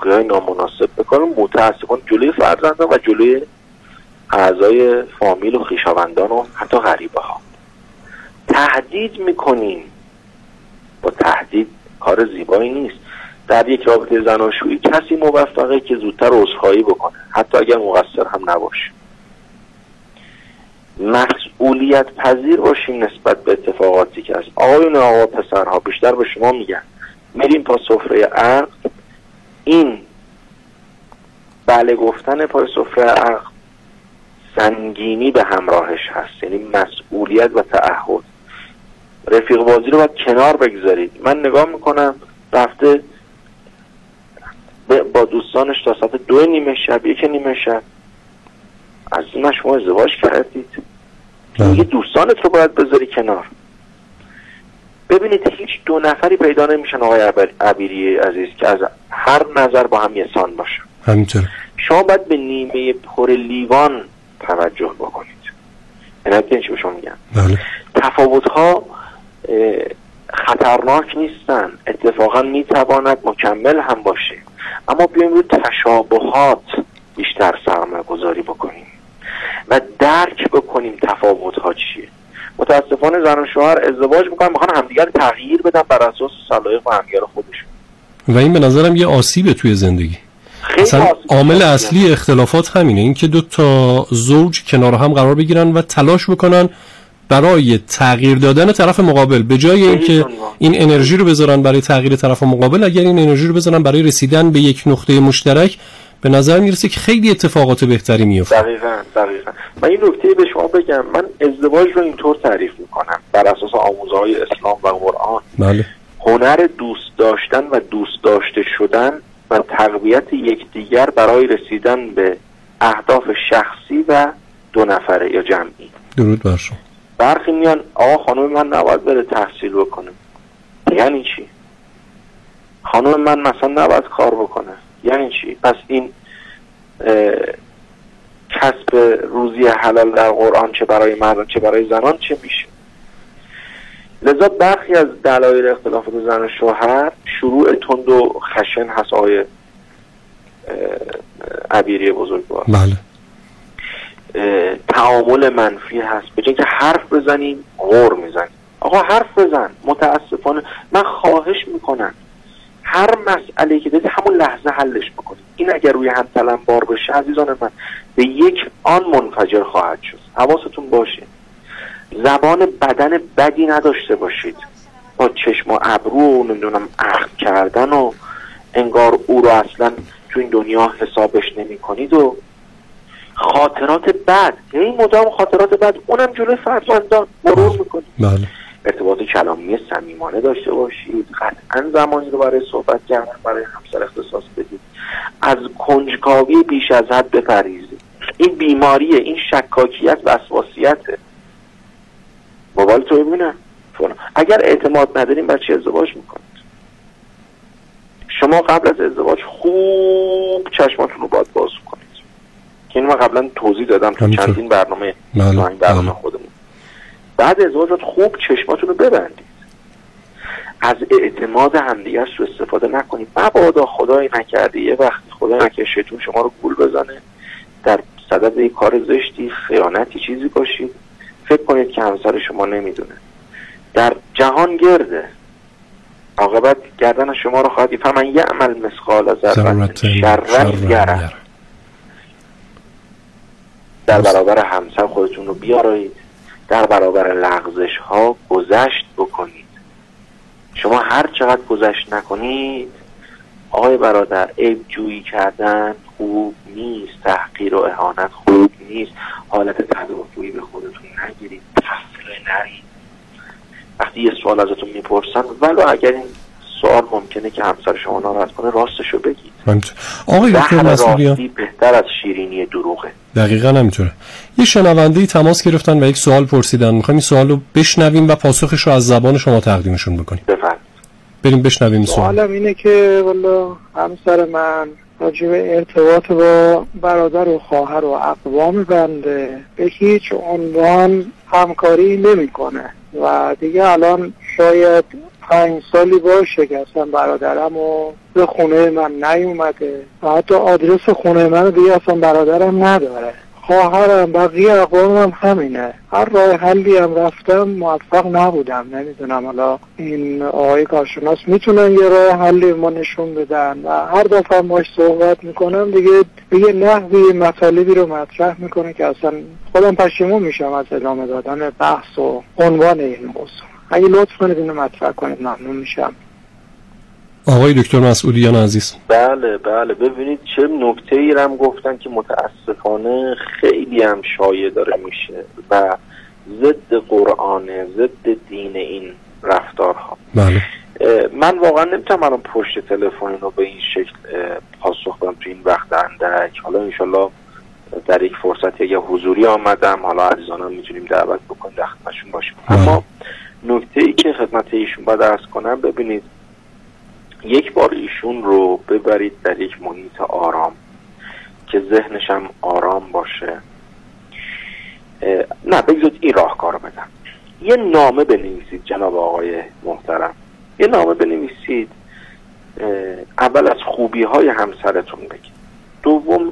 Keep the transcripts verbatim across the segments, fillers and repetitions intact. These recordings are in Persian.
شوخی‌های نامناسب بکنن، متأسفانه جلوی فرزندان و جلوی اعضای فامیل و خویشاوندان و حتی غریبه ها تهدید میکنیم. با تهدید کار زیبایی نیست. در یک رابطه زناشویی کسی موفقه که زودتر عذرخواهی بکنه، حتی اگر مقصر هم نباشه. مسئولیت پذیر باشیم نسبت به اتفاقاتی که هست. آقایون آقا پسرها بیشتر به شما میگن میریم پا سفره عقد، این بله گفتن پای سفره عقد سنگینی به همراهش هست، یعنی مسئولیت و تعهد. رفیق بازی رو باید کنار بگذارید. من نگاه میکنم رفته با دوستانش تا ساعت دو نیمه شب، یک نیمه شب. از این شما ازدواج کردید؟ میگه دوستانت رو باید بذاری کنار. ببینید هیچ دو نفری پیدا نمیشن آقای عبیری عزیز که از هر نظر با هم یکسان باشن. همینطور. شما باید به نیمه پر لیوان توجه بکنید. اینا که چی بهشون میگم؟ بله. تفاوت‌ها خطرناک نیستن، اتفاقا میتواند مکمل هم باشه، اما بیایم روی تشابهات بیشتر سرمایه گذاری بکنیم و درک بکنیم تفاوت‌ها چیه. متاسفانه زن و شوهر ازدواج میکنن میخوان همدیگر تغییر بدن بر اساس صلاحیت و همدیگر خودشون و این به نظرم یه آسیبه توی زندگی. اصلا عامل اصلی اختلافات همینه، این که دو تا زوج کنار هم قرار بگیرن و تلاش بکنن برای تغییر دادن طرف مقابل، به جای اینکه این انرژی رو بذارن برای تغییر طرف مقابل، اگر این انرژی رو بذارن برای رسیدن به یک نقطه مشترک، به نظر میرسه که خیلی اتفاقات بهتری میفته. دقیقاً دقیقاً. من این نکته به شما بگم، من ازدواج رو اینطور تعریف میکنم بر اساس آموزه‌های اسلام و قرآن. بله. هنر دوست داشتن و دوست داشته شدن و تقویت یکدیگر برای رسیدن به اهداف شخصی و دو نفره یا جمعی. درود بر شما. برخی میان آقا خانم من نباید بره تحصیل بکنه. یعنی چی؟ خانم من مثلا نباید کار بکنه. یعنی چی؟ پس این کسب روزی حلال در قرآن چه برای مردان چه برای زنان چه میشه؟ لذا برخی از دلایل اختلافات زن و شوهر شروع تند و خشن هست آقای عبیری بزرگوار. بله. تعامل منفی هست. به جای که حرف بزنیم غر میزنیم. آقا حرف بزن. متاسفانه من خواهش میکنم هر مسئله که دید همون لحظه حلش بکنید. این اگر روی هم تلمبار بشه عزیزان من به یک آن منفجر خواهد شد. حواستون باشه زبان بدن بدی نداشته باشید، با چشم و ابرو و نمیدونم اخم کردن و انگار او رو اصلا تو این دنیا حسابش نمی کنید و خاطرات بد، این مدام خاطرات بد، اونم جلوی فرزندان مرور میکنید. بله. ارتباط کلامی صمیمانه داشته باشید، قطعا زمانی رو برای صحبت کردن برای همسر اختصاص بدید، از کنجکاوی بیش از حد بپرهیزید. این بیماریه، این شکاکیت و وسواسیته. موبایل تو ببینم فلان. اگر اعتماد نداریم بر چی ازدواج میکنید؟ شما قبل از ازدواج خوب چشماتون رو باید باز کنید که اینو من قبلا توضیح دادم تو چندین برنامه بله. برنامه خودمون. بعد ازدواج خوب چشماتون رو ببندید، از اعتماد همدیگر سوء استفاده نکنید. مبادا خدای نکرده یه وقتی خدای نکرده شیطون شما رو گول بزنه در صدد یک کار زشتی، خیانتی چیزی باشید، فکر کنید که همسر شما نمیدونه. در جهان گرده، عاقبت گردن شما رو خواهد فمن یعمل مثقال ذره شرا یره. در برابر همسر خودتون رو بیارید، در برابر لغزش ها گذشت بکنید. شما هر چقدر گذشت نکنید آقای برادر، عیب جویی کردن خوب نیست، تحقیر و اهانت خوب نیست، حالت تدافعی به خودتون نگیرید، تفره نرید. وقتی یه سوال ازتون میپرسن ولو اگر این سوال ممکنه که همسر شما ناراحت کنه راستشو بگید. آقای دکتر مسئولیان بهتر از شیرینی دروغه. دقیقاً همینطوره. یه شنونده‌ای تماس گرفتن و یک سوال پرسیدن، می‌خوایم این سوال رو بشنویم و پاسخش رو از زبان شما تقدیمشون بکنیم. بفرمایید. بریم بشنویم سوال. سوالم اینه که والا همسر من راجع به ارتباط با برادر و خواهر و اقوام بنده به هیچ عنوان همکاری نمی‌کنه و دیگه الان شاید پنج سالی باشه که اصلا برادرم رو به خونه من نیومده و حتی آدرس خونه من دیگه اصلا برادرم نداره. خواهرم بقیه اقوامم همینه. هر راه حلی هم رفتم موفق نبودم. نمیدونم حالا این آقای کارشناس میتونن یه راه حلی ما نشون بدن و هر دفعه باهاش صحبت میکنم دیگه به یه نحوی مطالبی رو مطرح میکنه که اصلا خودم پشیمون میشم از ادامه دادن بحث و عنوان این موضوع. اگه لطف کنید اینو مطرح کنید ممنون میشم. آقای دکتر مسعودیان عزیز. بله بله ببینید چه نکته ای هم گفتن که متاسفانه خیلی هم شایع داره میشه و ضد قرآنه، ضد دین این رفتارها. بله. من واقعا نمیتونم الان پشت تلفن رو به این شکل پاسخ بدم تو این وقت اندک. حالا انشالله در یک فرصتی اگه حضوری آمدم حالا عزیزانم میتونیم دعوت بکنیم در خدمتشون باشیم. اما نکته ای که خدمت ایشون باید عرض کنم، ببینید یک بار ایشون رو ببرید در یک محیط آرام که ذهنش هم آرام باشه. نه بگذارید این راهکار رو بدم. یه نامه بنویسید جناب آقای محترم، یه نامه بنویسید. اول از خوبی های همسرتون بگید، دوم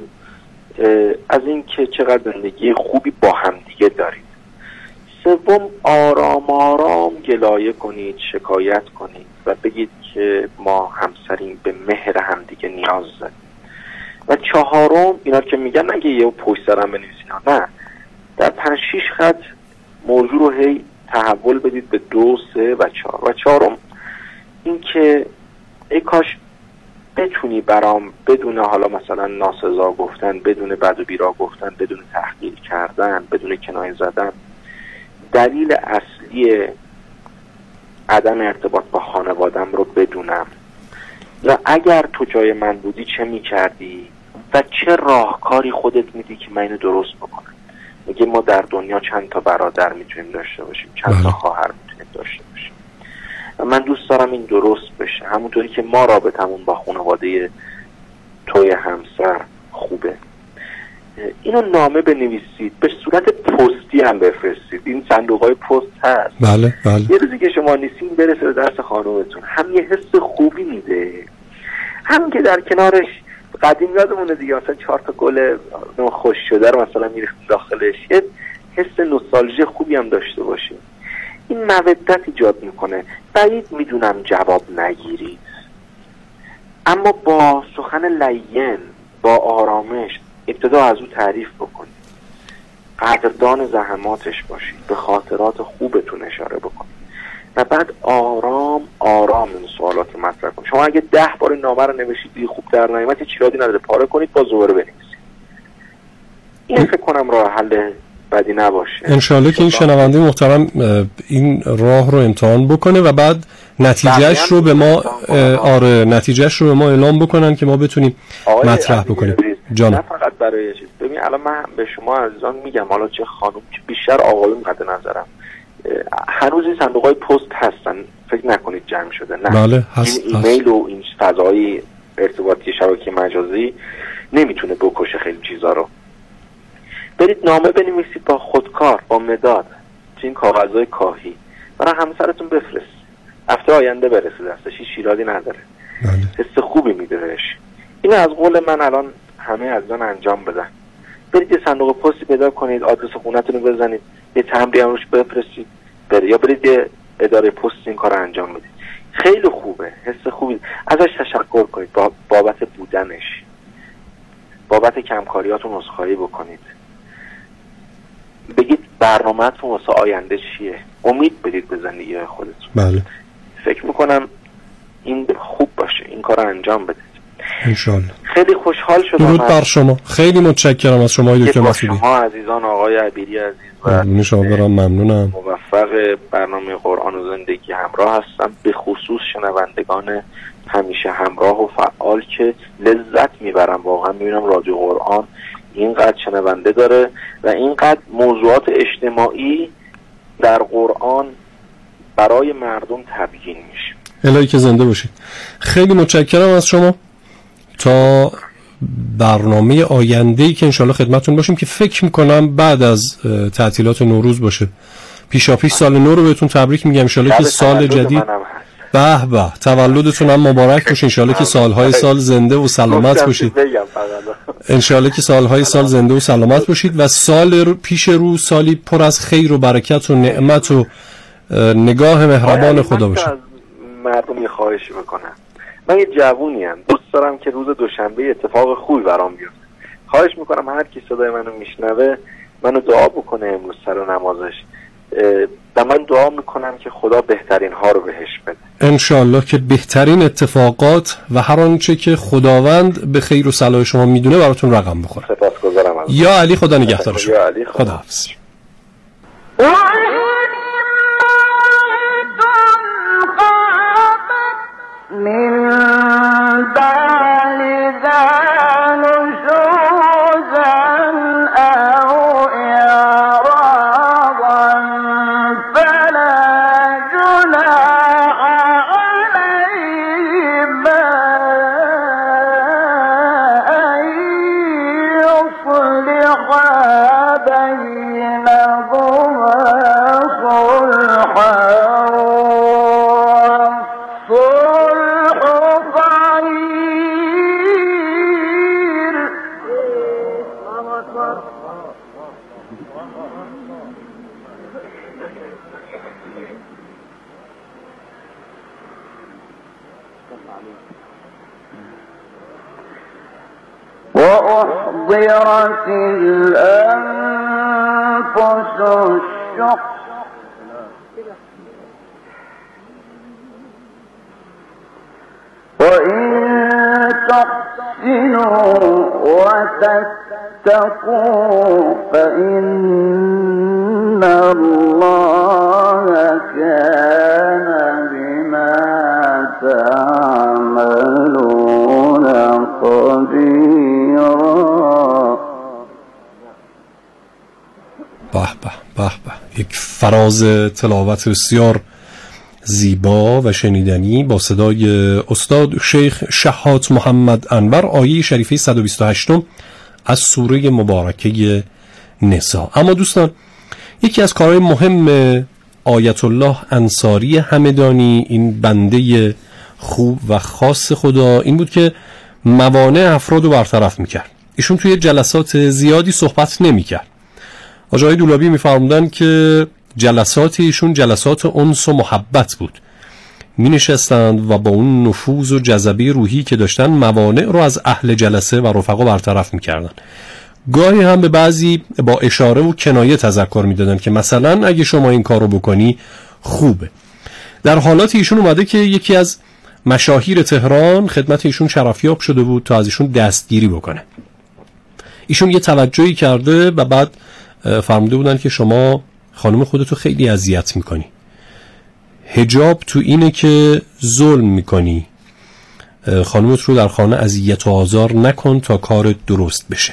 از این که چقدر زندگی خوبی با همدیگه دارید، سوم آرام آرام گلایه کنید، شکایت کنید و بگید که ما همسریم، به مهر همدیگه نیاز داریم. و چهارم اینا که میگن نگه یه پشت سرم بنویسین، نه، در پنج شیش خط موضوع رو هی تحول بدید به دو، سه و چهار. و چهارم این که ای کاش بتونی برام بدون حالا مثلا ناسزا گفتن، بدون بد و بیرا گفتن، بدون تحقیر کردن، بدون کنایه زدن، دلیل اصلی عدم ارتباط با خانوادم رو بدونم و اگر تو جای من بودی چه میکردی و چه راهکاری خودت میدی که من اینو درست بکنم. میگه ما در دنیا چند تا برادر میتونیم داشته باشیم، چند تا خواهر میتونیم داشته باشیم و من دوست دارم این درست بشه، همونطوری که ما رابطمون با خانواده توی همسر خوبه. اینو نامه بنویسید، به صورت پستی هم بفرستید. این صندوق‌های پست هست. بله بله. یه روزی که شما نیستین برسه به دست خانومتون، هم یه حس خوبی میده، هم که در کنارش قدیم یادمونه دیگه مثلا چهار تا گل خوش شده رو مثلا میریختیم داخلش، یه حس نوستالژی خوبی هم داشته باشیم. این مودت ایجاد میکنه. بعید میدونم جواب نگیرید، اما با سخن لین، با آرامش ابتدا از او تعریف بکنید، قدردان زحماتش باشید، به خاطرات خوبتون اشاره بکنید و بعد آرام آرام این سوالات رو مطرح کنید. شما اگه ده بار این نامه رو نوشید خوب در نیامد هیچ ایرادی نداره، پاره کنید با زوره بنویسید. این فکر کنم راه حل بدی نباشه. انشالله که این شنونده محترم این راه رو امتحان بکنه و بعد نتیجهش رو به ما آره نتیجهش رو به ما اعلام بکنن که ما بتونیم مطرح بکنیم. جان. نه فقط برای چیز. ببین الان من به شما عزیزان میگم، حالا چه خانم چه بیشتر آقایون قد نظرم، هنوز این صندوق‌های پست هستن، فکر نکنید جمع شده. نه. بله هست. این ایمیل و این فضای ارتباطی شبکه مجازی نمیتونه بکشه خیلی چیزا رو. برید نامه بنویسید با خودکار، با مداد، تو این کاغذهای کاهی برای همسرتون بفرست. هفته آینده برسه دستش، هیچ ایرادی نداره. بله. حس خوبی میده بهش. این از قول من الان همه از آن انجام بدن. برید یه صندوق پستی پیدا کنید، آدرس خونه‌تون رو بزنید، یه تمبری هم روش بفرستید بره، یا برید یه اداره پست این کار رو انجام بدید. خیلی خوبه، حس خوبی ازش تشکر کنید، بابت بودنش، بابت کمکاریاتون عذرخواهی بکنید، بگید برنامه‌تون واسه آینده چیه، امید بدید به زندگی خودتون. بله. فکر میکنم این خوب باشه، این کار رو انجام بدید انشالله. خیلی خوشحال شدم. درود بر شما، خیلی متشکرم از شما دکتر مسعودی. شما عزیزان، آقای عبیری عزیز و ممنون شما، برام ممنونم. موفق برنامه قرآن و زندگی همراه هستم، به خصوص شنوندگان همیشه همراه و فعال که لذت میبرم. واقعا میبینم رادیو قرآن اینقدر شنونده داره و اینقدر موضوعات اجتماعی در قرآن برای مردم تبیین میشه. الهی که زنده باشید. خیلی متشکرم از شما. تا برنامه آینده‌ای که انشالله خدمتتون باشیم که فکر میکنم بعد از تعطیلات نوروز باشه. پیشا پیش سال نو رو بهتون تبریک میگم. انشالله که سال جدید به به، تولدتون هم مبارک باشه. انشالله که سالهای سال زنده و سلامت باشید. انشالله که سالهای سال زنده و سلامت باشید و سال پیش رو سالی پر از خیر و برکت و نعمت و نگاه مهربان خدا باشه. مردم یه خواهشی بکنم، من یه جوونی ام، دوست دارم که روز دوشنبه اتفاق خوبی برام بیفته. خواهش میکنم هر کی صدای منو میشنوه منو دعا بکنه امروز سر نمازش و من دعا میکنم که خدا بهترین ها رو بهش بده. انشالله که بهترین اتفاقات و هر آنچه که خداوند به خیر و صلاح شما میدونه براتون رقم بخوره. سپاسگزارم از یا علی، خدا نگهدار شما. یا علی، خدا حافظ. وأحضرت الأنفس الشح وإن تحسنوا وتتقوا فإن الله كان بما تعملون خبيرا. به به به به، یک فراز تلاوت بسیار زیبا و شنیدنی با صدای استاد شیخ شحات محمد انور، آیه شریفه صد و بیست و هشت از سوره مبارکه نساء. اما دوستان، یکی از کارهای مهم آیت الله انصاری همدانی، این بنده خوب و خاص خدا، این بود که موانع افراد رو برطرف میکرد. ایشون توی جلسات زیادی صحبت نمیکرد. آقای دولابی میفرمودن که جلسات ایشون جلسات انس و محبت بود. می نشستند و با اون نفوذ و جذبه روحی که داشتن موانع رو از اهل جلسه و رفقا برطرف میکردن. گاهی هم به بعضی با اشاره و کنایه تذکر میدادن که مثلا اگه شما این کارو بکنی خوبه. در حالات ایشون اومده که یکی از مشاهیر تهران خدمت ایشون شرفیاب شده بود تا از ایشون دستگیری بکنه. ایشون یه توجهی کرده و بعد فرموده بودن که شما خانم خودتو خیلی اذیت میکنی، حجاب تو اینه که ظلم میکنی، خانمت رو در خانه اذیت و آزار نکن تا کار درست بشه،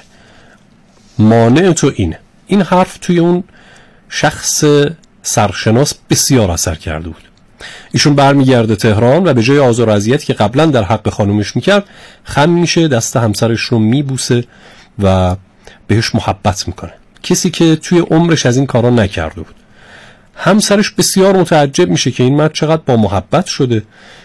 مانع تو اینه. این حرف توی اون شخص سرشناس بسیار اثر کرده بود. ایشون برمیگرده تهران و به جای آزار و اذیت که قبلا در حق خانمش میکرد، خم میشه، دست همسرش رو میبوسه و بهش محبت میکنه، کسی که توی عمرش از این کارا نکرده بود. همسرش بسیار متعجب میشه که این مرد چقدر با محبت شده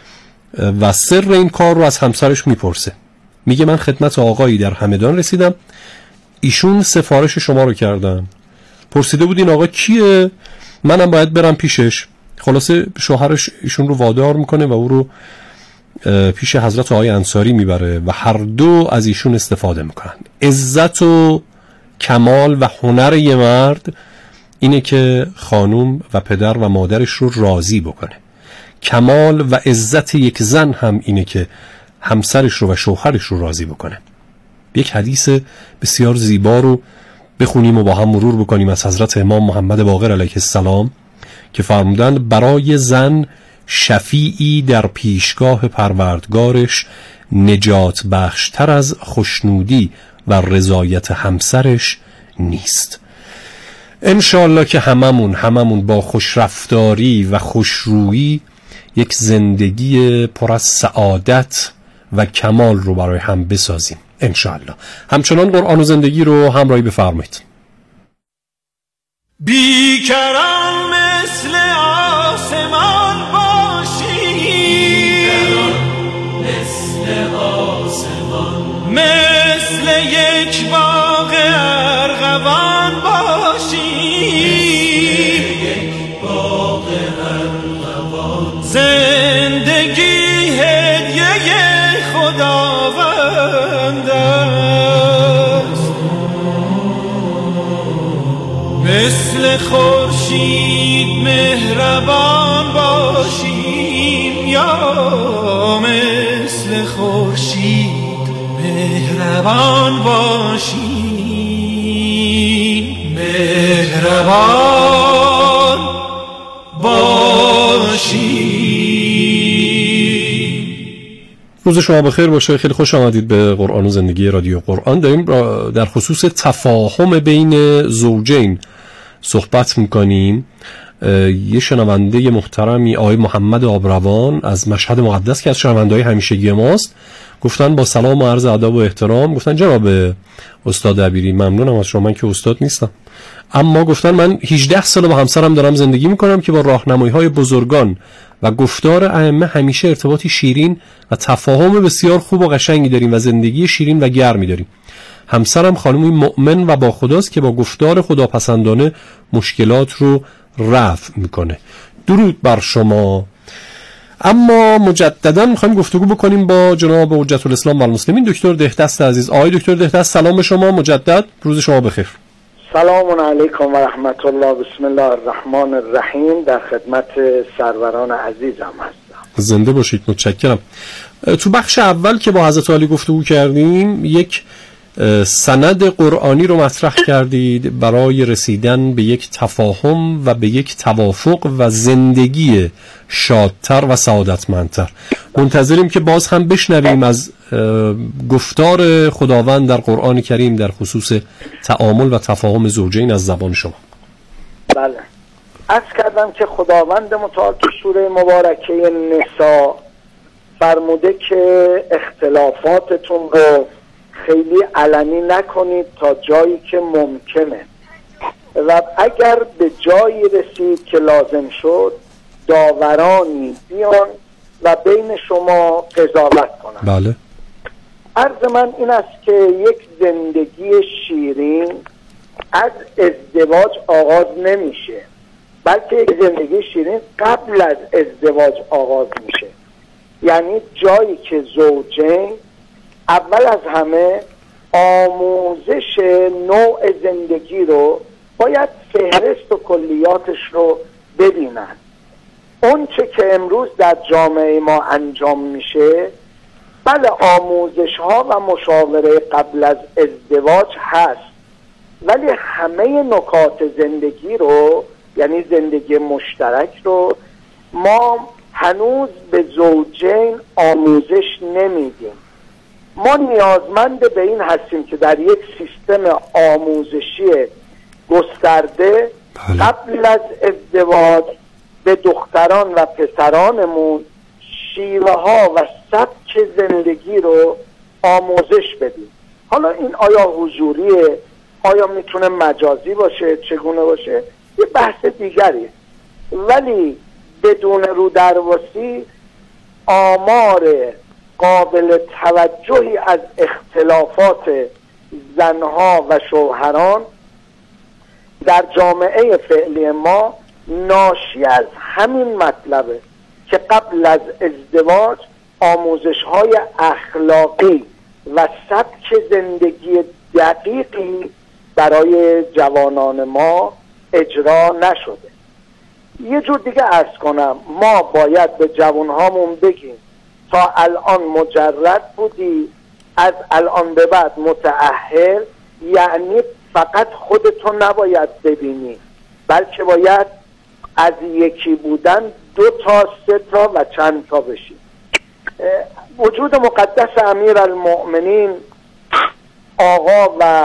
و سر این کار رو از همسرش میپرسه. میگه من خدمت آقایی در همدان رسیدم، ایشون سفارش شما رو کردن، پرسیده بود این آقا کیه، منم باید برم پیشش. خلاصه شوهرش ایشون رو وادار میکنه و او رو پیش حضرت آقای انصاری میبره و هر دو از ایشون استفاده میکنن. عزت و کمال و هنر یه مرد اینه که خانم و پدر و مادرش رو راضی بکنه. کمال و عزت یک زن هم اینه که همسرش رو و شوهرش رو راضی بکنه. یک حدیث بسیار زیبا رو بخونیم و با هم مرور بکنیم از حضرت امام محمد باقر علیه السلام که فرمودند برای زن شفیعی در پیشگاه پروردگارش نجات بخشتر از خوشنودی و رضایت همسرش نیست. انشالله که هممون هممون با خوشرفتاری و خوشرویی یک زندگی پر از سعادت و کمال رو برای هم بسازیم انشالله. همچنان قرآن و زندگی رو همراهی بفرمایید. بیکران مثل آسمان باشی، مثل یک باغ ارغوان باشیم، زندگی هدیه خداوند است. مثل خورشید مهربان باشیم، یا مثل خورشید مهربان باشیم، مهربان باشیم. روز شما بخیر باشه. خیلی خوش آمدید به قرآن و زندگی رادیو قرآن. داریم در خصوص تفاهم بین زوجین صحبت میکنیم. یه شنونده محترمی آقای محمد آبروان از مشهد مقدس که از شنونده‌های همیشگی ماست گفتن با سلام و عرض ادب و احترام، گفتن جناب استاد عبیری ممنونم از شما، من که استاد نیستم، اما گفتن من هجده سال با همسرم دارم زندگی میکنم که با راهنمایی‌های بزرگان و گفتار ائمه همیشه ارتباطی شیرین و تفاهم بسیار خوب و قشنگی داریم و زندگی شیرین و گرمی داریم. همسرم خانمی مؤمن و با خداست که با گفتار خداپسندانه مشکلات رو رفع میکنه. درود بر شما. اما مجددا میخوایم گفتگو بکنیم با جناب حجت الاسلام و المسلمین دکتر دهدست عزیز. آقای دکتر دهدست سلام به شما مجدد، روز شما بخیر. سلام علیکم و رحمت الله. بسم الله الرحمن الرحیم. در خدمت سروران عزیزم هستم. زنده باشید. متشکرم. تو بخش اول که با حضرت علی گفتگو کردیم یک سند قرآنی رو مطرح کردید برای رسیدن به یک تفاهم و به یک توافق و زندگی شادتر و سعادتمندتر. منتظریم که باز هم بشنویم از گفتار خداوند در قرآن کریم در خصوص تعامل و تفاهم زوجین از زبان شما. بله، عرض کردم که خداوند متعال تو سوره مبارکه نساء فرموده که اختلافاتتون رو خیلی علنی نکنید تا جایی که ممکنه و اگر به جایی رسید که لازم شد داورانی بیان و بین شما قضاوت کنند. بله. عرض من این است که یک زندگی شیرین از ازدواج آغاز نمیشه، بلکه یک زندگی شیرین قبل از ازدواج آغاز میشه. یعنی جایی که زوجین اول از همه آموزش نوع زندگی رو باید فهرست و کلیاتش رو ببینن. اون چه که امروز در جامعه ما انجام میشه، بله آموزش ها و مشاوره قبل از ازدواج هست، ولی همه نکات زندگی رو، یعنی زندگی مشترک رو، ما هنوز به زوجین آموزش نمیدیم. ما نیازمند به این هستیم که در یک سیستم آموزشی گسترده قبل از ازدواج به دختران و پسرانمون شیوه ها و سبک زندگی رو آموزش بدیم. حالا این آیا حضوریه، آیا میتونه مجازی باشه، چگونه باشه، یه بحث دیگریه، ولی بدون رو درواسی آمار قابل توجهی از اختلافات زنها و شوهران در جامعه فعلی ما ناشی از همین مطلبه که قبل از ازدواج آموزش‌های اخلاقی و سبک زندگی دقیقی برای جوانان ما اجرا نشده. یه جور دیگه عرض کنم، ما باید به جوانهامون بگیم تا الان مجرد بودی، از الان به بعد متأهل، یعنی فقط خودتو نباید ببینی، بلکه باید از یکی بودن دو تا سه تا و چند تا بشی. وجود مقدس امیر المؤمنین آقا و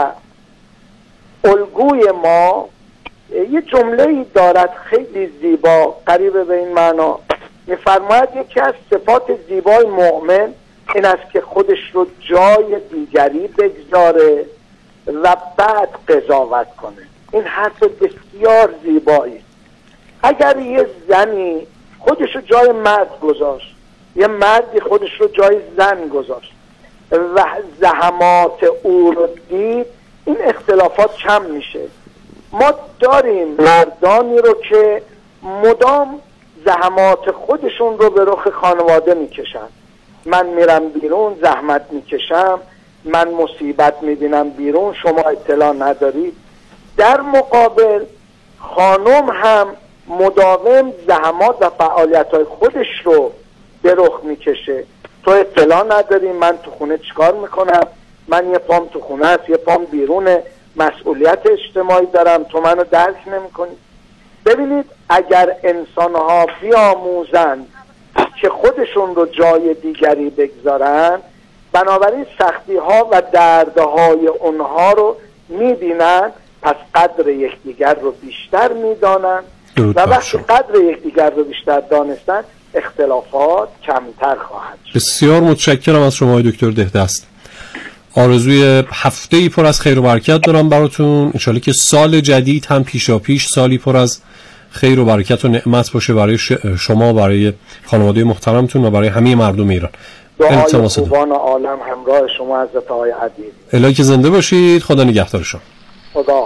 الگوی ما یه جمله‌ای دارد خیلی زیبا، قریب به این معنا. می‌فرماید یکی از صفات زیبای مؤمن این است که خودش رو جای دیگری بگذاره و بعد قضاوت کنه. این حرف بسیار زیبایی. اگر یه زنی خودش رو جای مرد گذاشت، یه مردی خودش رو جای زن گذاشت، و زحمات او رو دید، این اختلافات کم میشه. ما داریم مردانی رو که مدام زحمات خودشون رو به رخ خانواده میکشن. من میرم بیرون زحمت میکشم، من مصیبت میبینم بیرون، شما اطلاع ندارید. در مقابل خانم هم مداوم زحمات و فعالیت‌های خودش رو به رخ میکشه. تو اطلاع نداری من تو خونه چیکار میکنم، من یه پام تو خونه است، یه پام بیرونه، مسئولیت اجتماعی دارم، تو منو درک نمیکنی. ببینید اگر انسان‌ها بیاموزند که خودشون رو جای دیگری بگذارن، بنابراین سختی‌ها و دردهای اونها رو می‌بینن، پس قدر یکدیگر رو بیشتر می‌دانن و وقتی قدر یکدیگر رو بیشتر دانستن اختلافات کمتر خواهد شد. بسیار متشکرم از شما دکتر دهدست. آرزوی هفته‌ای پر از خیر و برکت دارم براتون. انشالله که سال جدید هم پیشا پیش سالی پر از خیر و برکت و نعمت باشه برای شما، برای خانواده محترمتون و برای همه مردم ایران. دعای خوبان عالم همراه شما حضرت آقای عزیز. الهی که زنده باشید. خدا نگهدار شما. خدا.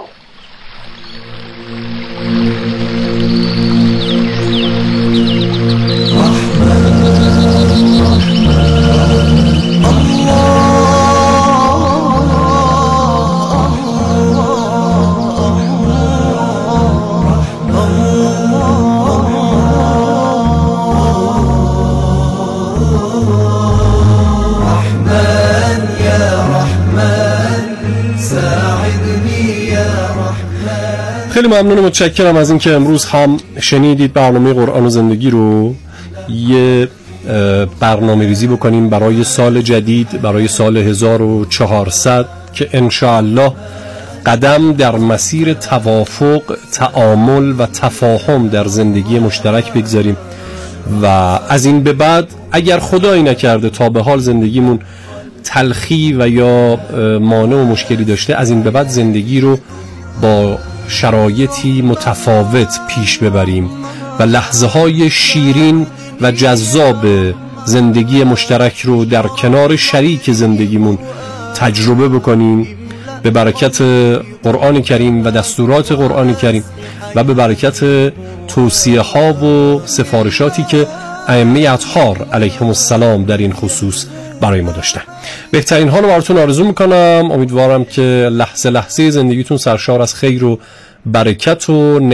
خیلی ممنون و متشکرم از اینکه امروز هم شنیدید برنامه قرآن و زندگی رو. یه برنامه ریزی بکنیم برای سال جدید، برای سال هزار و چهارصد که انشاءالله قدم در مسیر توافق، تعامل و تفاهم در زندگی مشترک بگذاریم و از این به بعد اگر خدایی نکرده تا به حال زندگیمون تلخی و یا مانع و مشکلی داشته، از این به بعد زندگی رو با شرایطی متفاوت پیش ببریم و لحظه های شیرین و جذاب زندگی مشترک رو در کنار شریک زندگیمون تجربه بکنیم به برکت قرآن کریم و دستورات قرآن کریم و به برکت توصیه ها و سفارشاتی که ائمه اطهار علیهم السلام در این خصوص برای ما داشتن. بهترین ها رو براتون آرزو میکنم. امیدوارم که لحظه لحظه زندگیتون سرشار از خیر و برکت و